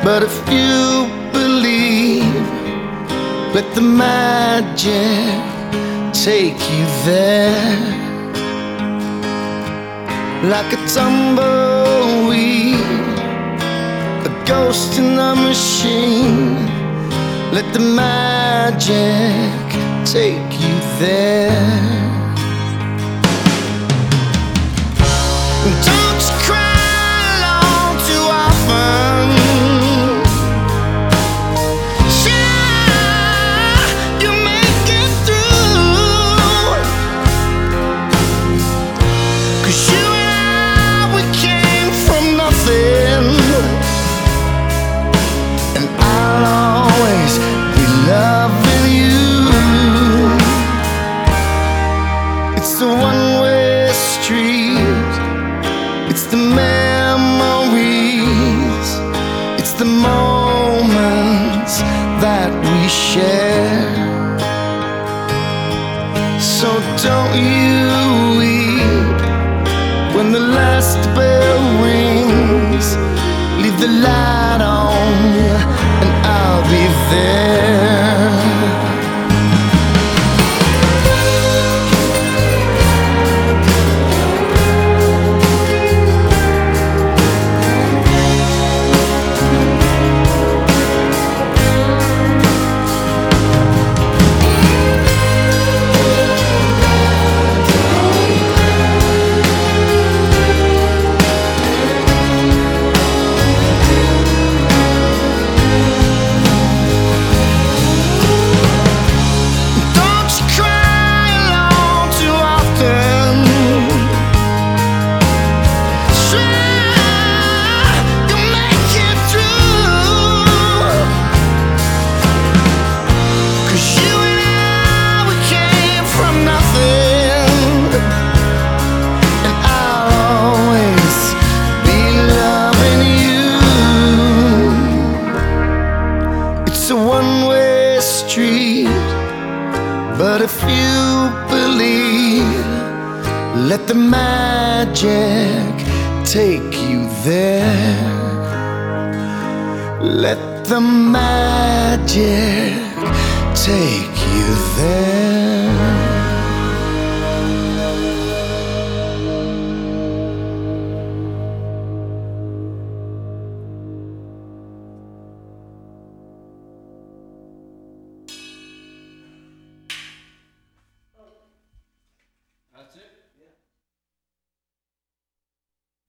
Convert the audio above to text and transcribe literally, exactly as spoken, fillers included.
But if you believe, let the magic take you there. Like a tumbleweed, a ghost in the machine, let the magic take you there. Don't you cry alone too often. Sure, you'll make it through, 'cause you and I, we came from nothing, and I'll always be loving you. It's the one-way street, it's the memories, it's the moments that we share. So don't you weep when the last bell rings. Leave the light on and I'll be there. But if you believe, let the magic take you there. Let the magic take you there.